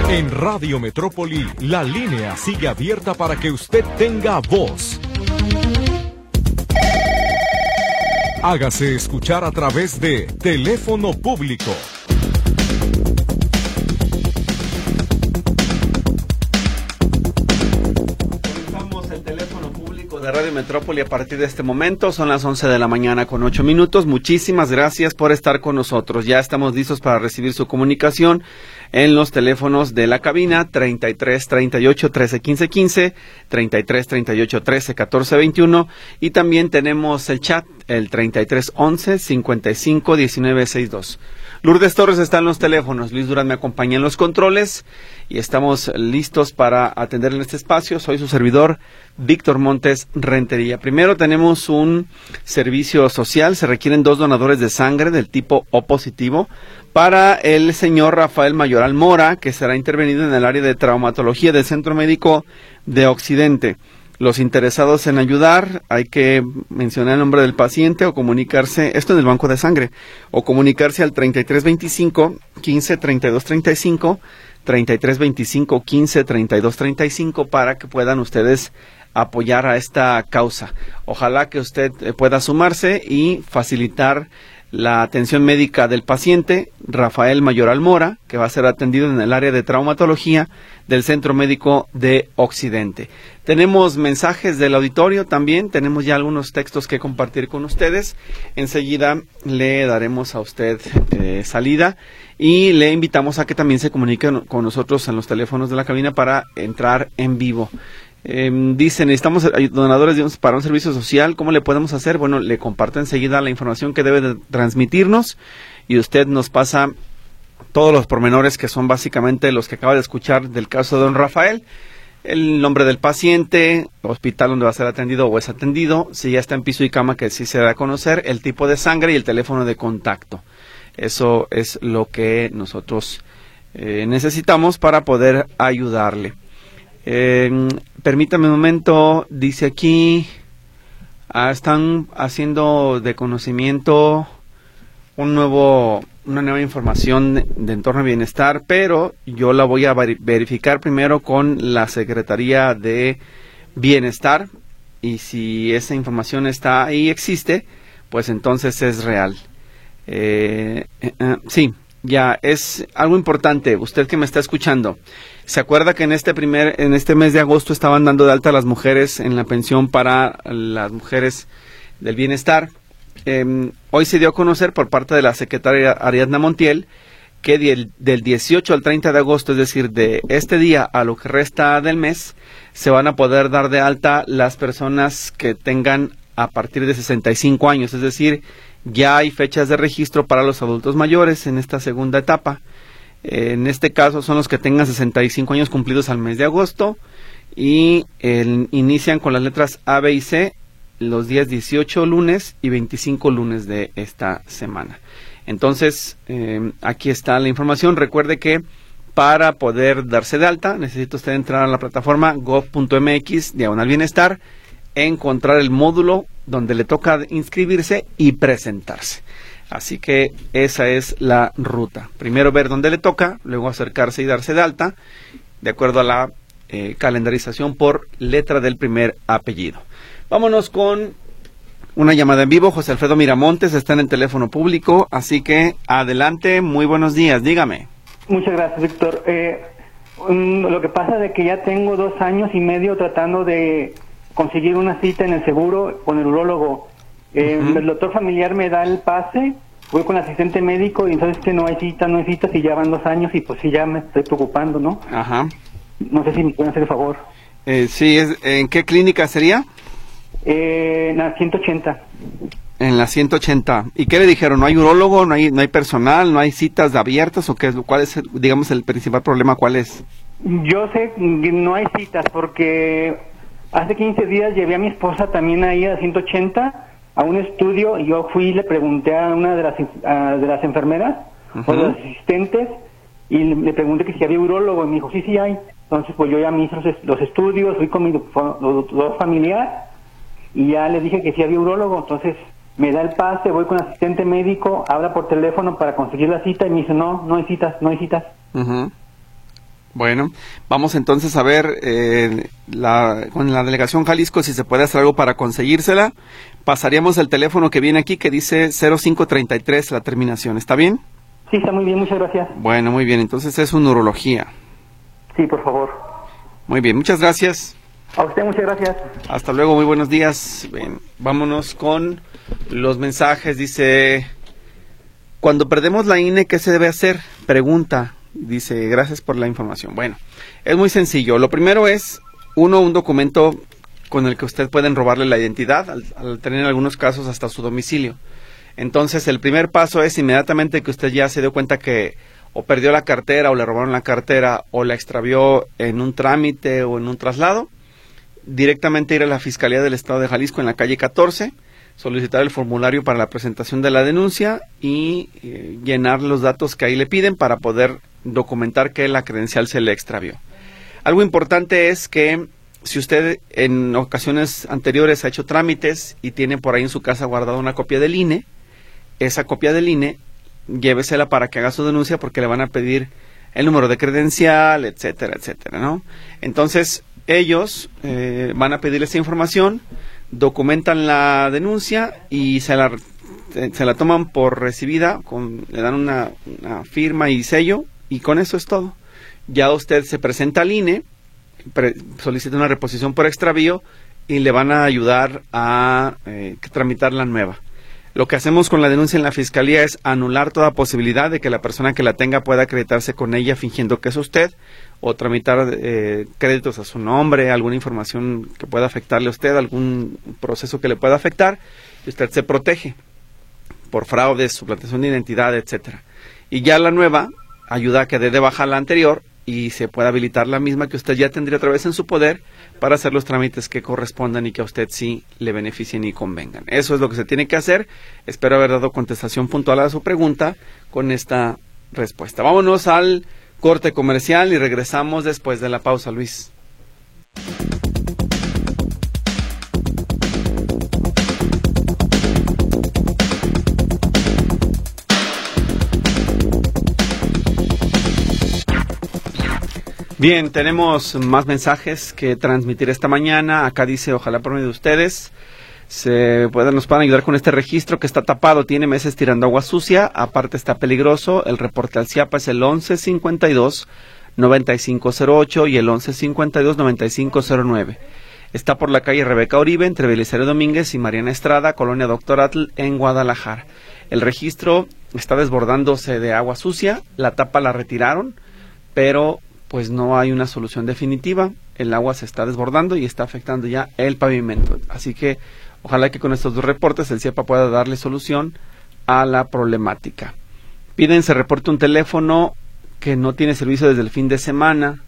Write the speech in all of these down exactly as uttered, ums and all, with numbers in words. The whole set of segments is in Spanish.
En Radio Metrópoli, la línea sigue abierta para que usted tenga voz. Hágase escuchar a través de teléfono público. De Radio Metrópoli a partir de este momento, son las once de la mañana con ocho minutos. Muchísimas gracias por estar con nosotros. Ya estamos listos para recibir su comunicación en los teléfonos de la cabina treinta y tres, treinta y ocho, trece, quince, quince, treinta y tres, treinta y ocho, trece, catorce, veintiuno, y también tenemos el chat, el treinta y tres, once, cincuenta y cinco, diecinueve, sesenta y dos. Lourdes Torres está en los teléfonos, Luis Durán me acompaña en los controles y estamos listos para atender en este espacio. Soy su servidor, Víctor Montes Rentería. Primero tenemos un servicio social, se requieren dos donadores de sangre del tipo O positivo para el señor Rafael Mayoral Mora, que será intervenido en el área de traumatología del Centro Médico de Occidente. Los interesados en ayudar, hay que mencionar el nombre del paciente o comunicarse, esto en el banco de sangre, o comunicarse al treinta y tres veinticinco, quince, treinta y dos treinta y cinco, treinta y tres veinticinco, quince, treinta y dos treinta y cinco, para que puedan ustedes apoyar a esta causa. Ojalá que usted pueda sumarse y facilitar la atención médica del paciente, Rafael Mayoral Mora, que va a ser atendido en el área de traumatología del Centro Médico de Occidente. Tenemos mensajes del auditorio también, tenemos ya algunos textos que compartir con ustedes. Enseguida le daremos a usted eh, salida y le invitamos a que también se comunique con nosotros en los teléfonos de la cabina para entrar en vivo. Eh, dicen, necesitamos donadores para un servicio social, ¿cómo le podemos hacer? Bueno, le comparto enseguida la información que debe de transmitirnos y usted nos pasa todos los pormenores que son básicamente los que acaba de escuchar del caso de don Rafael. El nombre del paciente, hospital donde va a ser atendido o es atendido, si ya está en piso y cama, que sí se da a conocer, el tipo de sangre y el teléfono de contacto. Eso es lo que nosotros eh, necesitamos para poder ayudarle. Eh, permítame un momento, dice aquí, ah, están haciendo de conocimiento un nuevo, una nueva información de, de entorno a bienestar, pero yo la voy a verificar primero con la Secretaría de Bienestar y si esa información está ahí, existe, pues entonces es real. Eh, eh, eh, sí, ya es algo importante, usted que me está escuchando. ¿Se acuerda que en este primer, en este mes de agosto estaban dando de alta a las mujeres en la pensión para las mujeres del bienestar? Eh, hoy se dio a conocer por parte de la secretaria Ariadna Montiel que del, del dieciocho al treinta de agosto, es decir, de este día a lo que resta del mes, se van a poder dar de alta las personas que tengan a partir de sesenta y cinco años, es decir, ya hay fechas de registro para los adultos mayores en esta segunda etapa. En este caso son los que tengan sesenta y cinco años cumplidos al mes de agosto y el, inician con las letras A, B y C los días dieciocho lunes y veinticinco lunes de esta semana. Entonces, eh, aquí está la información. Recuerde que para poder darse de alta necesita usted entrar a la plataforma gov punto mx diagonal bienestar, encontrar el módulo donde le toca inscribirse y presentarse. Así que esa es la ruta. Primero ver dónde le toca, luego acercarse y darse de alta, de acuerdo a la eh, calendarización por letra del primer apellido. Vámonos con una llamada en vivo. José Alfredo Miramontes está en el teléfono público, así que adelante, muy buenos días, dígame. Muchas gracias, Víctor. Eh, um, lo que pasa es que ya tengo dos años y medio tratando de conseguir una cita en el seguro con el urólogo. Eh, uh-huh. El doctor familiar me da el pase, voy con el asistente médico y entonces que no hay cita, no hay citas y ya van dos años y pues sí ya me estoy preocupando, ¿no? Ajá. No sé si me pueden hacer el favor. Eh, sí, es, ¿en qué clínica sería? Eh, en la ciento ochenta. En la ciento ochenta. ¿Y qué le dijeron? ¿No hay urólogo? ¿No hay no hay personal? ¿No hay citas abiertas? ¿O qué es? ¿Cuál es, digamos, el principal problema? ¿Cuál es? Yo sé que no hay citas porque hace quince días llevé a mi esposa también ahí a ciento ochenta a un estudio y yo fui y le pregunté a una de las a, de las enfermeras uh-huh. o de los asistentes y le, le pregunté que si había urólogo y me dijo sí, sí hay. Entonces pues yo ya me hice los, los estudios, fui con mi doctor familiar y ya le dije que sí había urólogo. Entonces me da el pase, voy con el asistente médico, habla por teléfono para conseguir la cita y me dice no, no hay citas, no hay citas. Uh-huh. Bueno, vamos entonces a ver eh, la, con la delegación Jalisco si se puede hacer algo para conseguírsela. Pasaríamos el teléfono que viene aquí que dice cero cinco treinta y tres la terminación, ¿está bien? Sí, está muy bien, muchas gracias. Bueno, muy bien, entonces es una urología. Sí, por favor. Muy bien, muchas gracias. A usted muchas gracias. Hasta luego, muy buenos días. Bien, vámonos con los mensajes. Dice, cuando perdemos la I N E, ¿qué se debe hacer? Pregunta. Dice, gracias por la información. Bueno, es muy sencillo. Lo primero es, uno, un documento con el que usted pueden robarle la identidad, al, al tener en algunos casos hasta su domicilio. Entonces, el primer paso es inmediatamente que usted ya se dio cuenta que o perdió la cartera, o le robaron la cartera, o la extravió en un trámite o en un traslado, directamente ir a la Fiscalía del Estado de Jalisco en la calle catorce, solicitar el formulario para la presentación de la denuncia y eh, llenar los datos que ahí le piden para poder documentar que la credencial se le extravió. Algo importante es que si usted en ocasiones anteriores ha hecho trámites y tiene por ahí en su casa guardada una copia del I N E, esa copia del I N E, llévesela para que haga su denuncia porque le van a pedir el número de credencial, etcétera, etcétera, ¿no? Entonces, ellos eh, van a pedir esa información, documentan la denuncia y se la, se la toman por recibida, con, le dan una, una firma y sello, y con eso es todo. Ya usted se presenta al I N E, pre, solicita una reposición por extravío y le van a ayudar a eh, tramitar la nueva. Lo que hacemos con la denuncia en la Fiscalía es anular toda posibilidad de que la persona que la tenga pueda acreditarse con ella fingiendo que es usted, o tramitar eh, créditos a su nombre, alguna información que pueda afectarle a usted, algún proceso que le pueda afectar, y usted se protege por fraudes, suplantación de identidad, etcétera. Y ya la nueva ayuda a que dé de baja la anterior y se pueda habilitar la misma que usted ya tendría otra vez en su poder para hacer los trámites que correspondan y que a usted sí le beneficien y convengan. Eso es lo que se tiene que hacer. Espero haber dado contestación puntual a su pregunta con esta respuesta. Vámonos al corte comercial y regresamos después de la pausa, Luis. Bien, tenemos más mensajes que transmitir esta mañana. Acá dice, ojalá por medio de ustedes se puedan, nos puedan ayudar con este registro que está tapado, tiene meses tirando agua sucia, aparte está peligroso. El reporte al C I A P A es el once cincuenta y dos noventa y cinco cero ocho y el once cincuenta y dos noventa y cinco cero nueve. Está por la calle Rebeca Uribe, entre Belisario Domínguez y Mariana Estrada, Colonia Doctor Atl, en Guadalajara. El registro está desbordándose de agua sucia, la tapa la retiraron, pero pues no hay una solución definitiva. El agua se está desbordando y está afectando ya el pavimento. Así que ojalá que con estos dos reportes el C I A P A pueda darle solución a la problemática. Piden se reporte un teléfono que no tiene servicio desde el fin de semana.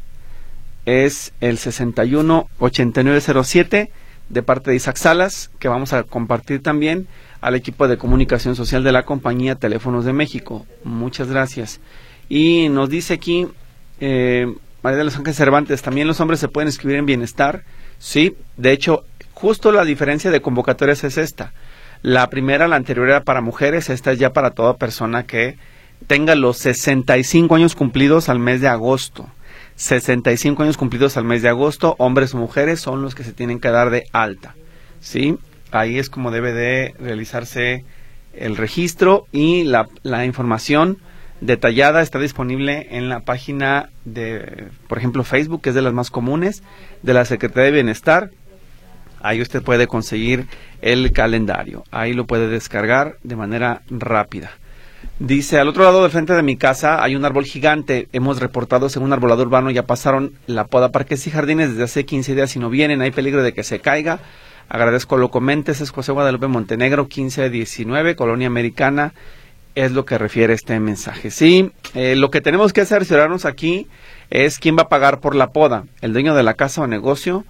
Es el sesenta y uno ochenta y nueve cero siete de parte de Isaac Salas, que vamos a compartir también al equipo de comunicación social de la compañía Teléfonos de México. Muchas gracias. Y nos dice aquí Eh, María de los Ángeles Cervantes, también los hombres se pueden inscribir en Bienestar. Sí, de hecho, justo la diferencia de convocatorias es esta. La primera, la anterior era para mujeres, esta es ya para toda persona que tenga los sesenta y cinco años cumplidos al mes de agosto. sesenta y cinco años cumplidos al mes de agosto, hombres o mujeres son los que se tienen que dar de alta. Sí, ahí es como debe de realizarse el registro y la, la información detallada está disponible en la página de, por ejemplo, Facebook, que es de las más comunes, de la Secretaría de Bienestar. Ahí usted puede conseguir el calendario. Ahí lo puede descargar de manera rápida. Dice, al otro lado del frente de mi casa hay un árbol gigante. Hemos reportado, según un arbolador urbano, ya pasaron la poda Parques y Jardines desde hace quince días y no vienen. Hay peligro de que se caiga. Agradezco lo comentes. Es José Guadalupe Montenegro, quince diecinueve, Colonia Americana. Es lo que refiere este mensaje. Sí, eh, lo que tenemos que cerciorarnos aquí es quién va a pagar por la poda, el dueño de la casa o negocio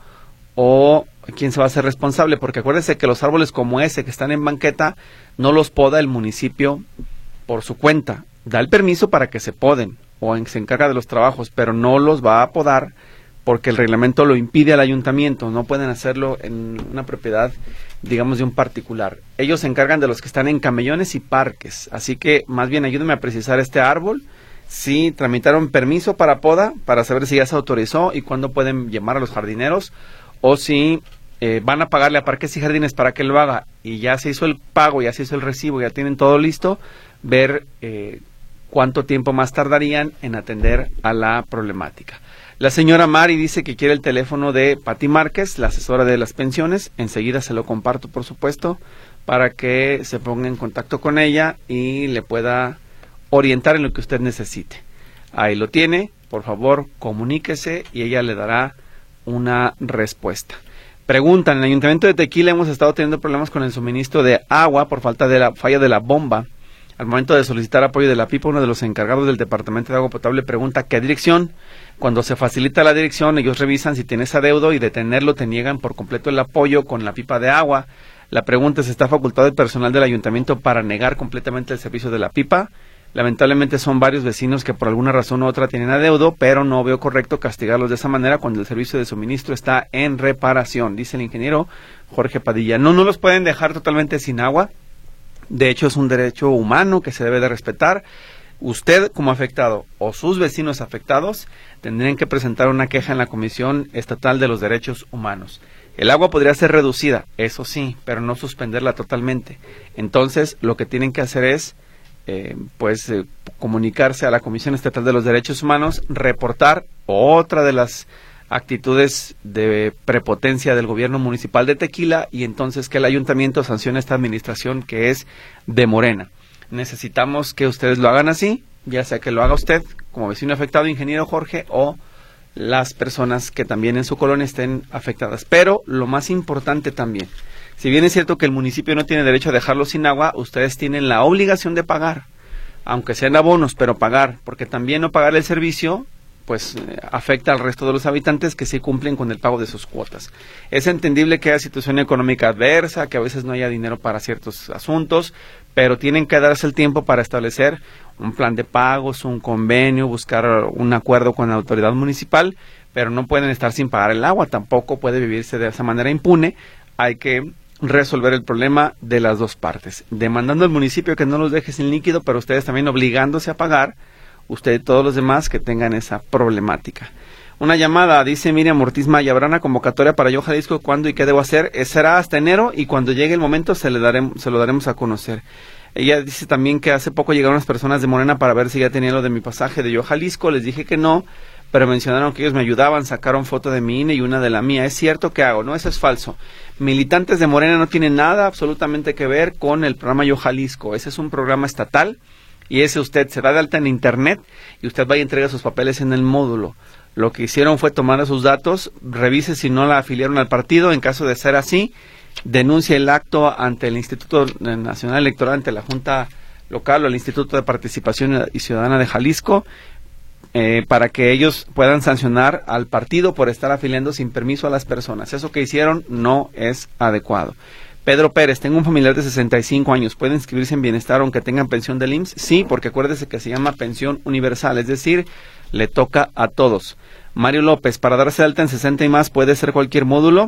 o quién se va a hacer responsable, porque acuérdense que los árboles como ese que están en banqueta no los poda el municipio por su cuenta, da el permiso para que se poden o en, se encarga de los trabajos, pero no los va a podar porque el reglamento lo impide al ayuntamiento, no pueden hacerlo en una propiedad, digamos, de un particular. Ellos se encargan de los que están en camellones y parques, así que más bien ayúdenme a precisar este árbol, si tramitaron permiso para poda, para saber si ya se autorizó y cuándo pueden llamar a los jardineros, o si eh, van a pagarle a Parques y Jardines para que lo haga y ya se hizo el pago, ya se hizo el recibo, ya tienen todo listo, ver eh, cuánto tiempo más tardarían en atender a la problemática. La señora Mari dice que quiere el teléfono de Pati Márquez, la asesora de las pensiones. Enseguida se lo comparto, por supuesto, para que se ponga en contacto con ella y le pueda orientar en lo que usted necesite. Ahí lo tiene, por favor, comuníquese y ella le dará una respuesta. Preguntan, en el Ayuntamiento de Tequila hemos estado teniendo problemas con el suministro de agua por falta de la falla de la bomba. Al momento de solicitar apoyo de la P I P A, uno de los encargados del Departamento de Agua Potable pregunta qué dirección. Cuando se facilita la dirección, ellos revisan si tienes adeudo y de tenerlo te niegan por completo el apoyo con la pipa de agua. La pregunta es, ¿está facultado el personal del ayuntamiento para negar completamente el servicio de la pipa? Lamentablemente son varios vecinos que por alguna razón u otra tienen adeudo, pero no veo correcto castigarlos de esa manera cuando el servicio de suministro está en reparación, dice el ingeniero Jorge Padilla. No, no los pueden dejar totalmente sin agua. De hecho, es un derecho humano que se debe de respetar. Usted, como afectado, o sus vecinos afectados, tendrían que presentar una queja en la Comisión Estatal de los Derechos Humanos. El agua podría ser reducida, eso sí, pero no suspenderla totalmente. Entonces, lo que tienen que hacer es, eh, pues, eh, comunicarse a la Comisión Estatal de los Derechos Humanos, reportar otra de las actitudes de prepotencia del gobierno municipal de Tequila y entonces que el ayuntamiento sancione esta administración que es de Morena. Necesitamos que ustedes lo hagan así, ya sea que lo haga usted como vecino afectado, ingeniero Jorge, o las personas que también en su colonia estén afectadas. Pero lo más importante también, si bien es cierto que el municipio no tiene derecho a dejarlo sin agua, ustedes tienen la obligación de pagar, aunque sean abonos, pero pagar, porque también no pagar el servicio pues eh, afecta al resto de los habitantes que sí cumplen con el pago de sus cuotas. Es entendible que haya situación económica adversa, que a veces no haya dinero para ciertos asuntos, pero tienen que darse el tiempo para establecer un plan de pagos, un convenio, buscar un acuerdo con la autoridad municipal, pero no pueden estar sin pagar el agua, tampoco puede vivirse de esa manera impune. Hay que resolver el problema de las dos partes, demandando al municipio que no los deje sin líquido, pero ustedes también obligándose a pagar, usted y todos los demás que tengan esa problemática. Una llamada, dice Miriam Ortiz Maya, ¿habrá una convocatoria para Yo Jalisco? ¿Cuándo y qué debo hacer? Eh, será hasta enero y cuando llegue el momento se, le daremos, se lo daremos a conocer. Ella dice también que hace poco llegaron unas personas de Morena para ver si ya tenía lo de mi pasaje de Yo Jalisco, les dije que no, pero mencionaron que ellos me ayudaban, sacaron foto de mi I N E y una de la mía. ¿Es cierto? ¿Qué hago? No, eso es falso. Militantes de Morena no tienen nada absolutamente que ver con el programa Yo Jalisco, ese es un programa estatal. Y ese usted se da de alta en internet y usted va y entrega sus papeles en el módulo. Lo que hicieron fue tomar sus datos, revise si no la afiliaron al partido. En caso de ser así, denuncia el acto ante el Instituto Nacional Electoral, ante la Junta Local o el Instituto de Participación y Ciudadana de Jalisco, eh, para que ellos puedan sancionar al partido por estar afiliando sin permiso a las personas. Eso que hicieron no es adecuado. Pedro Pérez, tengo un familiar de sesenta y cinco años, ¿puede inscribirse en Bienestar aunque tengan pensión del I M S S? Sí, porque acuérdese que se llama pensión universal, es decir, le toca a todos. Mario López, para darse de alta en sesenta y más, ¿puede ser cualquier módulo?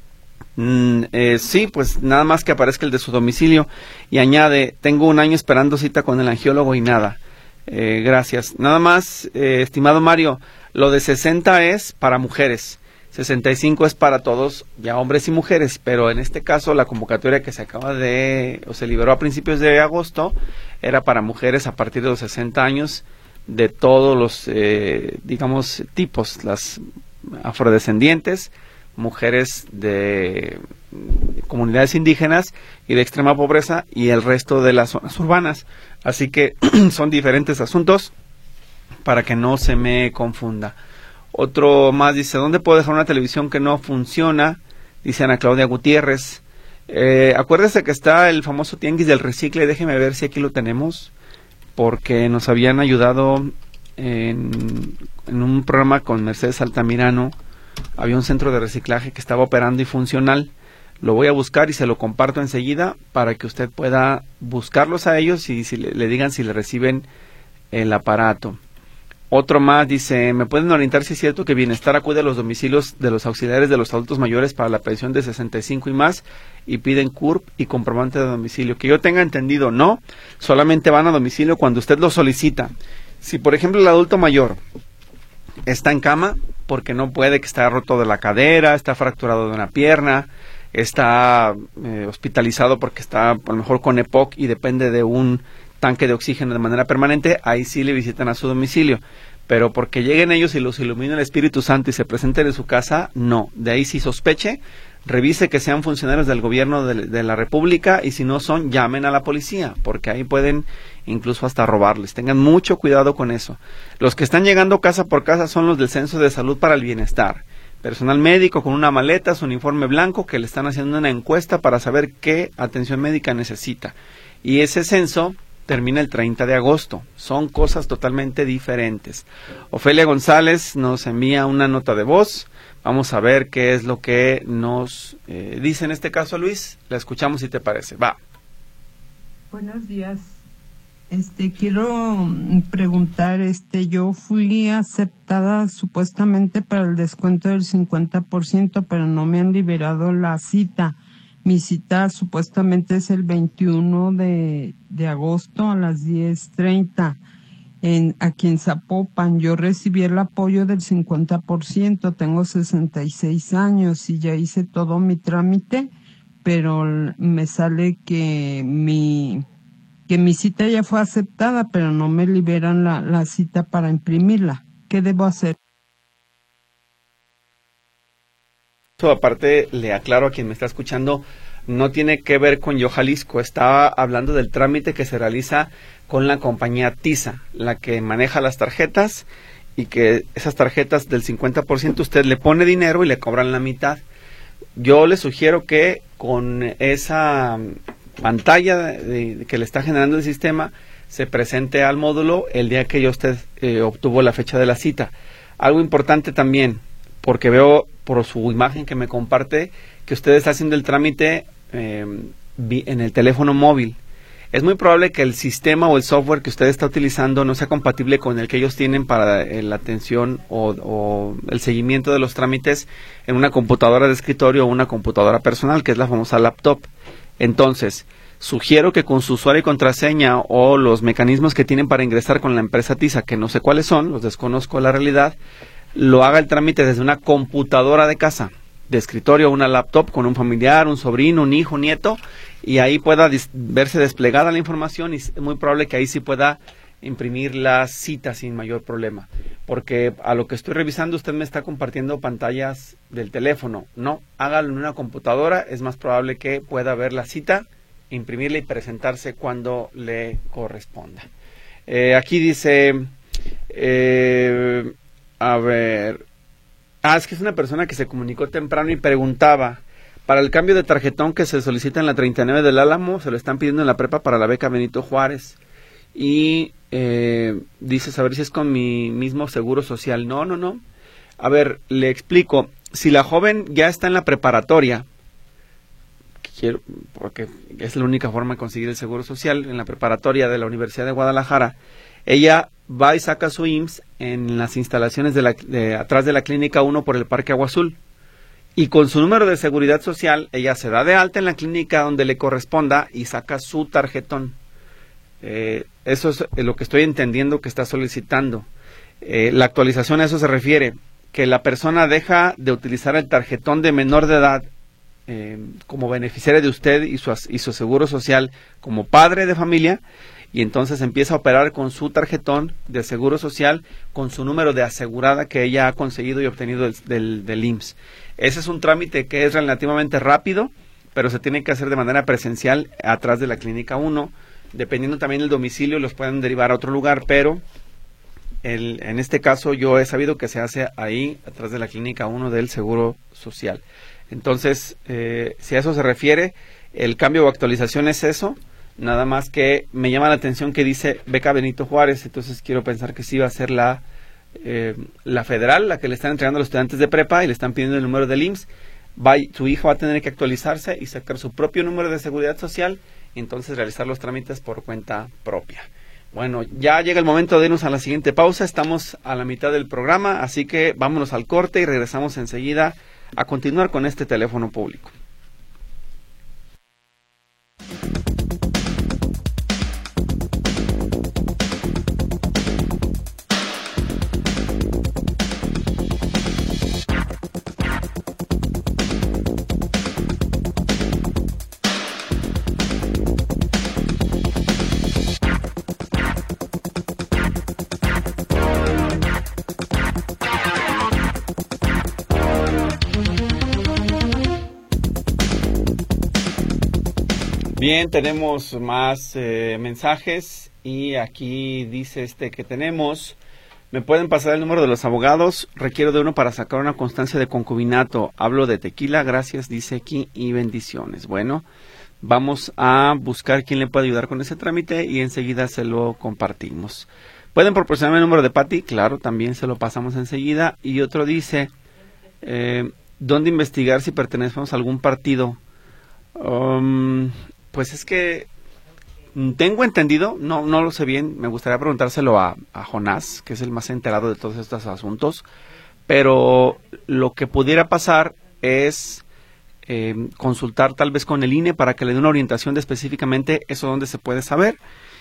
Mm, eh, sí, pues nada más que aparezca el de su domicilio. Y añade, tengo un año esperando cita con el angiólogo y nada. Eh, gracias. Nada más, eh, estimado Mario, lo de sesenta es para mujeres. sesenta y cinco es para todos, ya hombres y mujeres, pero en este caso la convocatoria que se acaba de, o se liberó a principios de agosto, era para mujeres a partir de los sesenta años, de todos los, eh, digamos, tipos, las afrodescendientes, mujeres de comunidades indígenas y de extrema pobreza y el resto de las zonas urbanas. Así que son diferentes asuntos para que no se me confunda. Otro más dice, ¿dónde puedo dejar una televisión que no funciona? Dice Ana Claudia Gutiérrez. Eh, acuérdese que está el famoso tianguis del recicle, déjeme ver si aquí lo tenemos, porque nos habían ayudado en, en un programa con Mercedes Altamirano. Había un centro de reciclaje que estaba operando y funcional. Lo voy a buscar y se lo comparto enseguida para que usted pueda buscarlos a ellos y si le, le digan si le reciben el aparato. Otro más dice, ¿me pueden orientar si es cierto que Bienestar acude a los domicilios de los auxiliares de los adultos mayores para la pensión de sesenta y cinco y más y piden C U R P y comprobante de domicilio? Que yo tenga entendido, no, solamente van a domicilio cuando usted lo solicita. Si, por ejemplo, el adulto mayor está en cama porque no puede, que está roto de la cadera, está fracturado de una pierna, está eh, hospitalizado porque está a lo mejor con EPOC y depende de un tanque de oxígeno de manera permanente, ahí sí le visitan a su domicilio. Pero porque lleguen ellos y los ilumine el Espíritu Santo y se presenten en su casa, no. De ahí sí sospeche, revise que sean funcionarios del gobierno de, de la República, y si no son, llamen a la policía, porque ahí pueden incluso hasta robarles. Tengan mucho cuidado con eso. Los que están llegando casa por casa son los del Censo de Salud para el Bienestar. Personal médico con una maleta, su uniforme blanco, que le están haciendo una encuesta para saber qué atención médica necesita. Y ese censo termina el treinta de agosto. Son cosas totalmente diferentes. Ofelia González nos envía una nota de voz. Vamos a ver qué es lo que nos eh, dice en este caso, Luis. La escuchamos si te parece. Va. Buenos días. Este, quiero preguntar, este, yo fui aceptada supuestamente para el descuento del cincuenta por ciento, pero no me han liberado la cita. Mi cita supuestamente es el veintiuno de agosto a las diez treinta. En, aquí en Zapopan. Yo recibí el apoyo del cincuenta por ciento, tengo sesenta y seis años y ya hice todo mi trámite, pero me sale que mi que mi cita ya fue aceptada, pero no me liberan la, la cita para imprimirla. ¿Qué debo hacer? Esto aparte le aclaro a quien me está escuchando, no tiene que ver con Yo Jalisco, estaba hablando del trámite que se realiza con la compañía TISA, la que maneja las tarjetas, y que esas tarjetas del cincuenta por ciento usted le pone dinero y le cobran la mitad. Yo le sugiero que con esa pantalla de, de que le está generando el sistema, se presente al módulo el día que ya usted eh, obtuvo la fecha de la cita. Algo importante también, porque veo por su imagen que me comparte que usted está haciendo el trámite eh, en el teléfono móvil. Es muy probable que el sistema o el software que usted está utilizando no sea compatible con el que ellos tienen para eh, la atención o, o el seguimiento de los trámites en una computadora de escritorio o una computadora personal, que es la famosa laptop. Entonces, sugiero que con su usuario y contraseña o los mecanismos que tienen para ingresar con la empresa TISA, que no sé cuáles son, los desconozco la realidad, lo haga el trámite desde una computadora de casa, de escritorio o una laptop con un familiar, un sobrino, un hijo, un nieto, y ahí pueda verse desplegada la información, y es muy probable que ahí sí pueda imprimir la cita sin mayor problema. Porque a lo que estoy revisando, usted me está compartiendo pantallas del teléfono. No, hágalo en una computadora, es más probable que pueda ver la cita, imprimirla y presentarse cuando le corresponda. Eh, aquí dice, eh, a ver, ah, es que es una persona que se comunicó temprano y preguntaba, para el cambio de tarjetón que se solicita en la treinta y nueve del Álamo, se lo están pidiendo en la prepa para la beca Benito Juárez. Y eh, dice saber si es con mi mismo seguro social. No, no, no. A ver, le explico. Si la joven ya está en la preparatoria, quiero, porque es la única forma de conseguir el seguro social, en la preparatoria de la Universidad de Guadalajara, ella va y saca su I M S S en las instalaciones de la, de, atrás de la Clínica uno por el Parque Agua Azul. Y con su número de seguridad social, ella se da de alta en la clínica donde le corresponda y saca su tarjetón. Eh, eso es lo que estoy entendiendo que está solicitando. Eh, la actualización a eso se refiere, que la persona deja de utilizar el tarjetón de menor de edad eh, como beneficiaria de usted y su, y su seguro social como padre de familia, y entonces empieza a operar con su tarjetón de seguro social, con su número de asegurada que ella ha conseguido y obtenido del, del, del I M S S. Ese es un trámite que es relativamente rápido, pero se tiene que hacer de manera presencial atrás de la Clínica uno. Dependiendo también del domicilio, los pueden derivar a otro lugar, pero el, en este caso yo he sabido que se hace ahí, atrás de la Clínica uno del Seguro Social. Entonces, eh, si a eso se refiere, el cambio o actualización es eso. Nada más que me llama la atención que dice beca Benito Juárez, entonces quiero pensar que sí va a ser la, eh, la federal, la que le están entregando a los estudiantes de prepa y le están pidiendo el número del I M S S. Va, su hijo va a tener que actualizarse y sacar su propio número de seguridad social y entonces realizar los trámites por cuenta propia. Bueno, ya llega el momento de irnos a la siguiente pausa, estamos a la mitad del programa, así que vámonos al corte y regresamos enseguida a continuar con este teléfono público. Bien, tenemos más eh, mensajes y aquí dice este que tenemos... ¿Me pueden pasar el número de los abogados? Requiero de uno para sacar una constancia de concubinato. Hablo de Tequila, gracias, dice aquí, y bendiciones. Bueno, vamos a buscar quién le puede ayudar con ese trámite y enseguida se lo compartimos. ¿Pueden proporcionarme el número de Pati? Claro, también se lo pasamos enseguida. Y otro dice, eh, ¿dónde investigar si pertenecemos a algún partido? Um, pues es que... Tengo entendido, no no lo sé bien, me gustaría preguntárselo a, a Jonás, que es el más enterado de todos estos asuntos, pero lo que pudiera pasar es eh, consultar tal vez con el I N E para que le dé una orientación de específicamente eso donde se puede saber,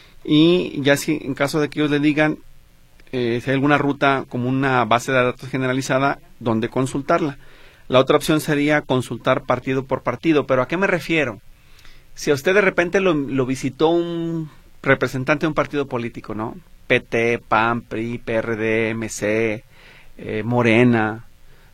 y ya si en caso de que ellos le digan eh, si hay alguna ruta como una base de datos generalizada, donde consultarla. La otra opción sería consultar partido por partido, pero ¿a qué me refiero? Si a usted de repente lo, lo visitó un representante de un partido político, ¿no? P T, P A N, P R I, P R D, M C, eh, Morena,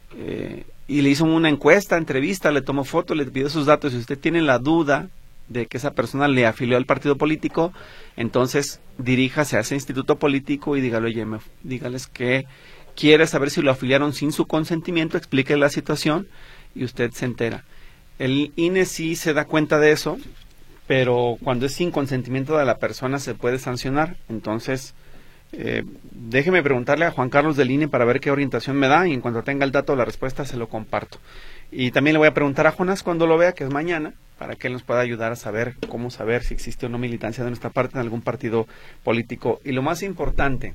eh, y le hizo una encuesta, entrevista, le tomó foto, le pidió sus datos, y usted tiene la duda de que esa persona le afilió al partido político, entonces diríjase a ese instituto político y dígale, oye, me, dígales que quiere saber si lo afiliaron sin su consentimiento, explique la situación y usted se entera. El I N E sí se da cuenta de eso, pero cuando es sin consentimiento de la persona se puede sancionar. Entonces, eh, déjeme preguntarle a Juan Carlos del I N E para ver qué orientación me da y en cuanto tenga el dato o la respuesta se lo comparto. Y también le voy a preguntar a Jonás cuando lo vea, que es mañana, para que él nos pueda ayudar a saber cómo saber si existe o no militancia de nuestra parte en algún partido político. Y lo más importante,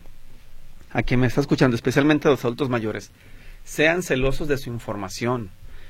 a quien me está escuchando, especialmente a los adultos mayores, sean celosos de su información.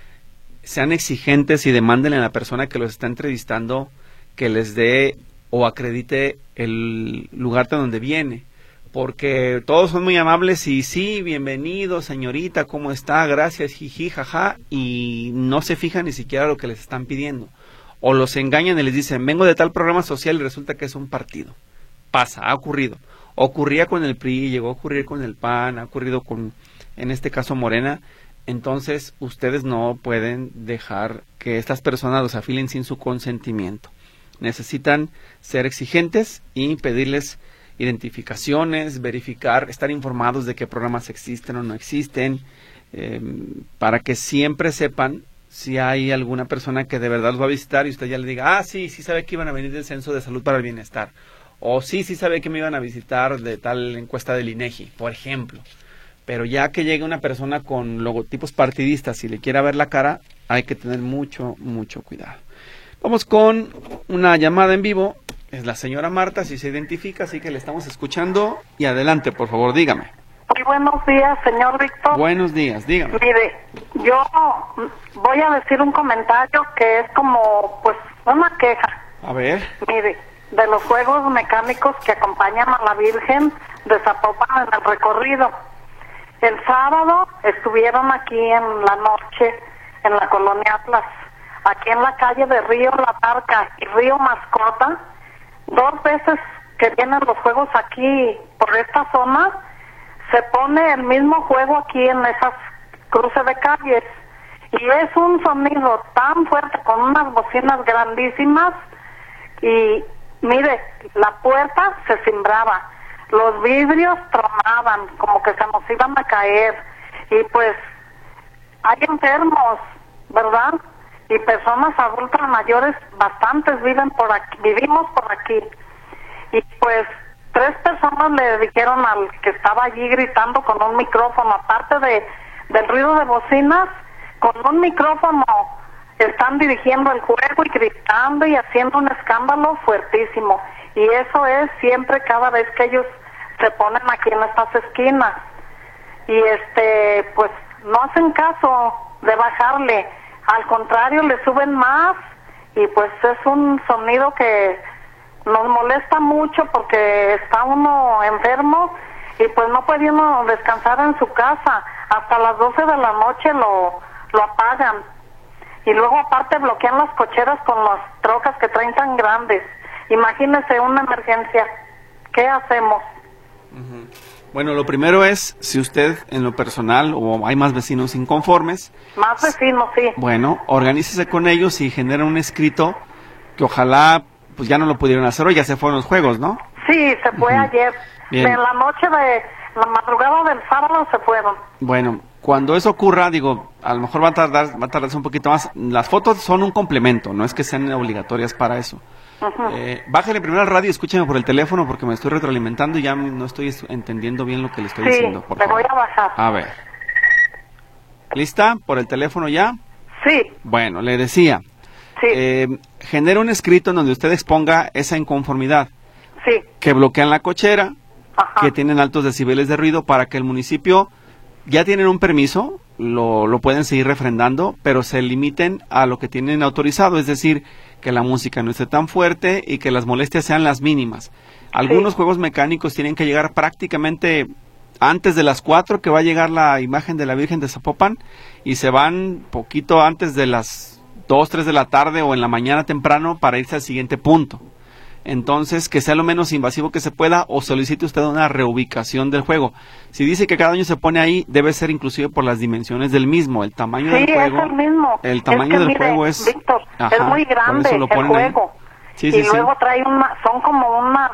Sean exigentes y demándenle a la persona que los está entrevistando que les dé o acredite el lugar de donde viene, porque todos son muy amables y sí, bienvenido señorita, ¿cómo está? Gracias, jiji, jaja, y no se fijan ni siquiera lo que les están pidiendo, o los engañan y les dicen, vengo de tal programa social y resulta que es un partido. Pasa, ha ocurrido, ocurría con el P R I, llegó a ocurrir con el P A N, ha ocurrido con, en este caso, Morena. Entonces, ustedes no pueden dejar que estas personas los afilen sin su consentimiento. Necesitan ser exigentes y pedirles identificaciones, verificar, estar informados de qué programas existen o no existen, eh, para que siempre sepan si hay alguna persona que de verdad los va a visitar y usted ya le diga, ah, sí, sí sabe que iban a venir del Censo de Salud para el Bienestar, o sí, sí sabe que me iban a visitar de tal encuesta del INEGI, por ejemplo. Pero ya que llegue una persona con logotipos partidistas y le quiera ver la cara, hay que tener mucho, mucho cuidado. Vamos con una llamada en vivo. Es la señora Marta, si se identifica, así que le estamos escuchando. Y adelante, por favor, dígame. Muy buenos días, señor Víctor. Buenos días, dígame. Mire, yo voy a decir un comentario que es como, pues, una queja. A ver. Mire, de los juegos mecánicos que acompañan a la Virgen de Zapopan en el recorrido. El sábado estuvieron aquí en la noche, en la colonia Atlas, aquí en la calle de Río La Barca y Río Mascota. Dos veces que vienen los juegos aquí por esta zona, se pone el mismo juego aquí en esas cruces de calles. Y es un sonido tan fuerte con unas bocinas grandísimas y, mire, la puerta se cimbraba. Los vidrios tronaban, como que se nos iban a caer. Y pues hay enfermos, ¿verdad? Y personas adultas mayores, bastantes viven por aquí, vivimos por aquí. Y pues tres personas le dijeron al que estaba allí gritando con un micrófono, aparte de del ruido de bocinas, con un micrófono están dirigiendo el juego y gritando y haciendo un escándalo fuertísimo. Y eso es siempre, cada vez que ellos se ponen aquí en estas esquinas. Y este, pues no hacen caso de bajarle, al contrario, le suben más. Y pues es un sonido que nos molesta mucho porque está uno enfermo y pues no puede uno descansar en su casa. Hasta las doce de la noche lo, lo apagan. Y luego aparte bloquean las cocheras con las trocas que traen tan grandes. Imagínese una emergencia. ¿Qué hacemos? Uh-huh. Bueno, lo primero es, si usted en lo personal o hay más vecinos inconformes. Más vecinos, sí. Bueno, organícese con ellos y genera un escrito que ojalá pues ya no lo pudieron hacer hoy, ya se fueron los juegos, ¿no? Sí, se fue uh-huh. ayer. Bien. En la noche de la madrugada del sábado se fueron. Bueno, cuando eso ocurra, digo, a lo mejor va a tardar, va a tardarse un poquito más. Las fotos son un complemento, no es que sean obligatorias para eso. Uh-huh. Eh, bájale primero al radio y escúcheme por el teléfono porque me estoy retroalimentando y ya no estoy entendiendo bien lo que le estoy sí, diciendo. Por te favor. voy a bajar. A ver. ¿Lista? ¿Por el teléfono ya? Sí. Bueno, le decía. Sí. Eh, genera un escrito en donde usted exponga esa inconformidad. Sí. Que bloquean la cochera, ajá, que tienen altos decibeles de ruido para que el municipio, ya tienen un permiso, lo, lo pueden seguir refrendando, pero se limiten a lo que tienen autorizado, es decir, que la música no esté tan fuerte y que las molestias sean las mínimas. Algunos sí. juegos mecánicos tienen que llegar prácticamente antes de las cuatro, que va a llegar la imagen de la Virgen de Zapopan, y se van poquito antes de las dos, tres de la tarde o en la mañana temprano para irse al siguiente punto. Entonces, que sea lo menos invasivo que se pueda, o solicite usted una reubicación del juego. Si dice que cada año se pone ahí, debe ser inclusive por las dimensiones del mismo, el tamaño sí, del juego. Es el mismo. El tamaño es que, del mire, juego es... Víctor, ajá, es muy grande el juego. Sí, y sí, luego sí. trae una, son como unas,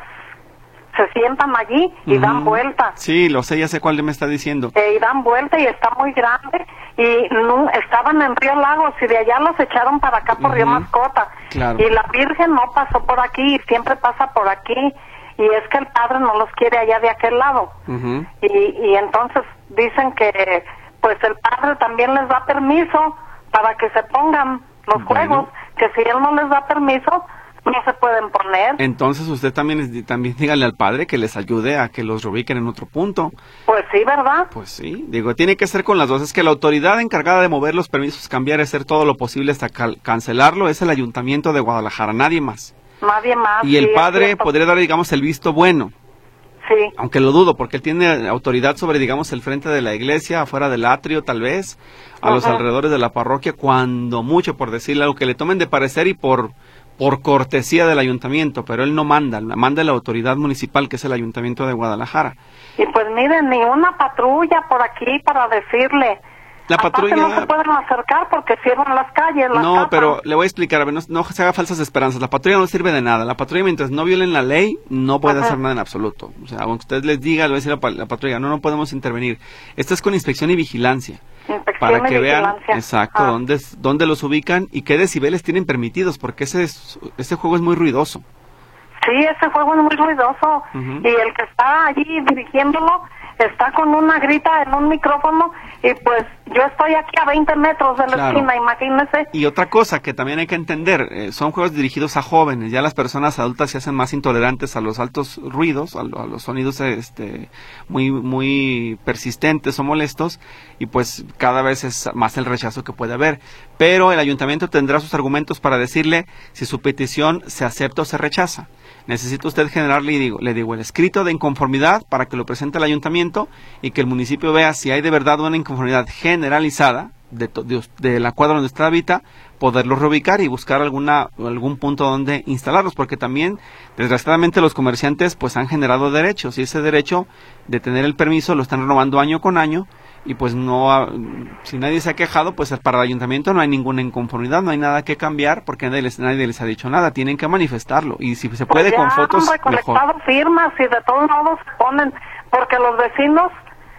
se sientan allí y uh-huh. dan vuelta. Sí, lo sé, ya sé cuál me está diciendo. Eh, y dan vuelta y está muy grande. Y no, estaban en Río Lagos y de allá los echaron para acá por uh-huh. Río Mascota. Claro. Y la Virgen no pasó por aquí y siempre pasa por aquí. Y es que el padre no los quiere allá de aquel lado. Uh-huh. y, y entonces dicen que pues el padre también les da permiso para que se pongan los bueno. juegos, que si él no les da permiso, no se pueden poner. Entonces usted también también dígale al padre que les ayude a que los reubiquen en otro punto. Pues sí, ¿verdad? Pues sí, digo, tiene que ser con las dos. Es que la autoridad encargada de mover los permisos, cambiar, hacer todo lo posible hasta cal- cancelarlo es el Ayuntamiento de Guadalajara, nadie más. Nadie más. Y el padre podría dar, digamos, el visto bueno. Sí. Aunque lo dudo, porque él tiene autoridad sobre, digamos, el frente de la iglesia, afuera del atrio, tal vez, a uh-huh. los alrededores de la parroquia, cuando mucho, por decirle algo, que le tomen de parecer y por... por cortesía del ayuntamiento, pero él no manda, manda la autoridad municipal, que es el Ayuntamiento de Guadalajara. Y pues miren, ni una patrulla por aquí para decirle. La patrulla... Aparte no se pueden acercar porque cierran las calles, las No, casas. pero le voy a explicar, a ver, no, no se haga falsas esperanzas. La patrulla no sirve de nada. La patrulla, mientras no violen la ley, no puede Ajá. hacer nada en absoluto. O sea, aunque usted les diga, le va a decir la, la patrulla, no, no podemos intervenir. Esto es con inspección y vigilancia. Inspección para que y vean, vigilancia. exacto, ah. dónde, dónde los ubican y qué decibeles tienen permitidos, porque ese, es, ese juego es muy ruidoso. Sí, ese juego es muy ruidoso. Uh-huh. Y el que está allí dirigiéndolo está con una grita en un micrófono y pues yo estoy aquí a veinte metros de la claro. esquina, imagínese. Y otra cosa que también hay que entender, eh, son juegos dirigidos a jóvenes, ya las personas adultas se hacen más intolerantes a los altos ruidos, a, lo, a los sonidos este muy muy persistentes o molestos, y pues cada vez es más el rechazo que puede haber. Pero el ayuntamiento tendrá sus argumentos para decirle si su petición se acepta o se rechaza. Necesita usted generarle, digo, le digo, el escrito de inconformidad para que lo presente al ayuntamiento y que el municipio vea si hay de verdad una inconformidad generalizada de, de, de la cuadra donde usted habita, poderlos reubicar y buscar alguna algún punto donde instalarlos, porque también, desgraciadamente, los comerciantes pues han generado derechos y ese derecho de tener el permiso lo están renovando año con año. Y pues no, si nadie se ha quejado, pues para el ayuntamiento no hay ninguna inconformidad, no hay nada que cambiar porque nadie les, nadie les ha dicho nada, tienen que manifestarlo y si se puede pues con fotos han recolectado mejor. Firmas y de todos modos se ponen, porque los vecinos,